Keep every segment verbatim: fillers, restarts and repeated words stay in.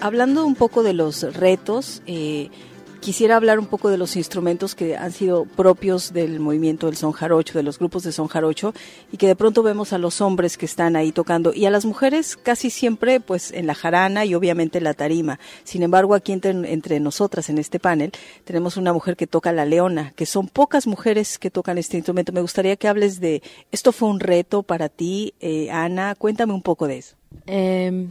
hablando un poco de los retos, eh, quisiera hablar un poco de los instrumentos que han sido propios del movimiento del son jarocho, de los grupos de son jarocho, y que de pronto vemos a los hombres que están ahí tocando, y a las mujeres casi siempre pues en la jarana y obviamente en la tarima. Sin embargo, aquí entre, entre nosotras en este panel tenemos una mujer que toca la leona, que son pocas mujeres que tocan este instrumento. Me gustaría que hables de, ¿esto fue un reto para ti, eh, Ana? Cuéntame un poco de eso. Eh,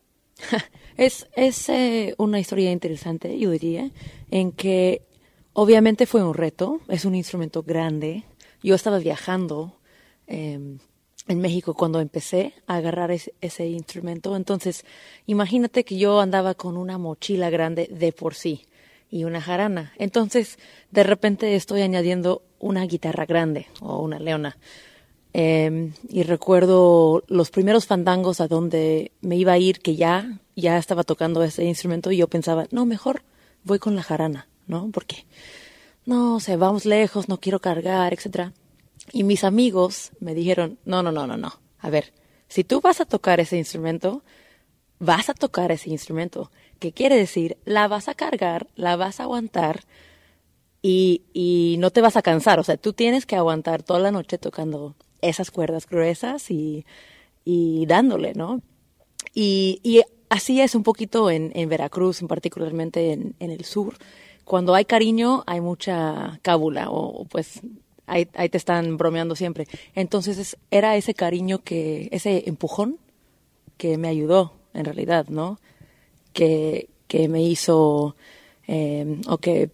es es eh, una historia interesante, yo diría, en que obviamente fue un reto, es un instrumento grande. Yo estaba viajando eh, en México cuando empecé a agarrar ese, ese instrumento, entonces imagínate que yo andaba con una mochila grande de por sí y una jarana, entonces de repente estoy añadiendo una guitarra grande o una leona. Eh, y recuerdo los primeros fandangos a donde me iba a ir, que ya, ya estaba tocando ese instrumento, y yo pensaba, no, mejor voy con la jarana, ¿no? Porque, no, o sea, vamos lejos, no quiero cargar, etcétera. Y mis amigos me dijeron, no, no, no, no, no. A ver, si tú vas a tocar ese instrumento, vas a tocar ese instrumento. ¿Qué quiere decir? La vas a cargar, la vas a aguantar y, y no te vas a cansar. O sea, tú tienes que aguantar toda la noche tocando esas cuerdas gruesas y, y dándole, ¿no? Y, y así es un poquito en, en Veracruz, en particularmente en, en el sur. Cuando hay cariño, hay mucha cábula, o, o pues ahí, ahí te están bromeando siempre. Entonces es, era ese cariño, que ese empujón que me ayudó, en realidad, ¿no? Que, que me hizo, eh, o que,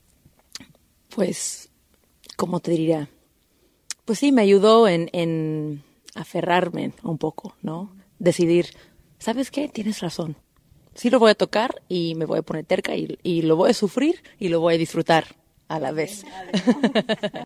pues, ¿cómo te diría? Pues sí, me ayudó en, en aferrarme un poco, ¿no? Decidir, ¿sabes qué? Tienes razón. Sí lo voy a tocar y me voy a poner terca y, y lo voy a sufrir y lo voy a disfrutar a la vez.